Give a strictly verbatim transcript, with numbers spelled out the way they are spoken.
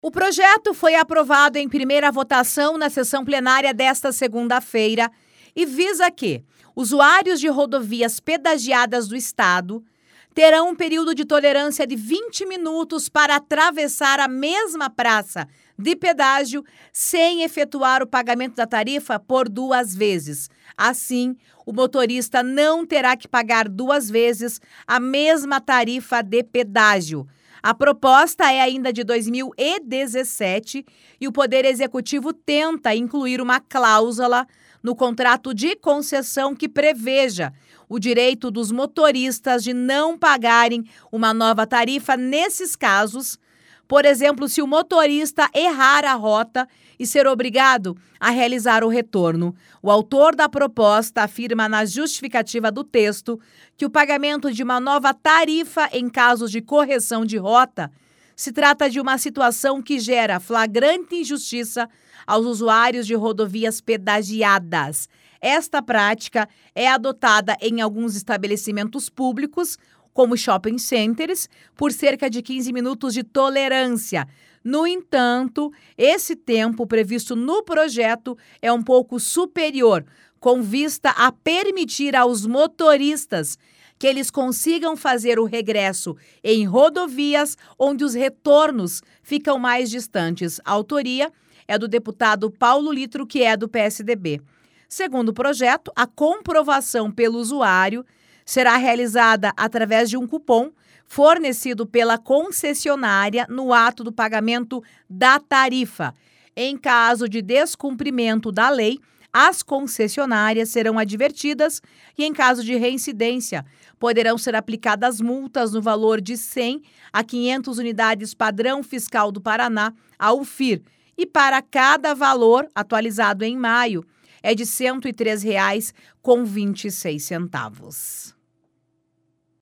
O projeto foi aprovado em primeira votação na sessão plenária desta segunda-feira e visa que usuários de rodovias pedagiadas do Estado terão um período de tolerância de vinte minutos para atravessar a mesma praça de pedágio sem efetuar o pagamento da tarifa por duas vezes. Assim, o motorista não terá que pagar duas vezes a mesma tarifa de pedágio. A proposta é ainda de dois mil e dezessete e o Poder Executivo tenta incluir uma cláusula no contrato de concessão que preveja o direito dos motoristas de não pagarem uma nova tarifa nesses casos. Por exemplo, se o motorista errar a rota e ser obrigado a realizar o retorno. O autor da proposta afirma na justificativa do texto que o pagamento de uma nova tarifa em casos de correção de rota se trata de uma situação que gera flagrante injustiça aos usuários de rodovias pedagiadas. Esta prática é adotada em alguns estabelecimentos públicos, como shopping centers, por cerca de quinze minutos de tolerância. No entanto, esse tempo previsto no projeto é um pouco superior, com vista a permitir aos motoristas que eles consigam fazer o regresso em rodovias onde os retornos ficam mais distantes. A autoria é do deputado Paulo Litro, que é do P S D B. Segundo o projeto, a comprovação pelo usuário será realizada através de um cupom fornecido pela concessionária no ato do pagamento da tarifa. Em caso de descumprimento da lei, as concessionárias serão advertidas e, em caso de reincidência, poderão ser aplicadas multas no valor de cem a quinhentas unidades padrão fiscal do Paraná, a U F I R, e para cada valor atualizado em maio é de cento e três reais e vinte e seis centavos.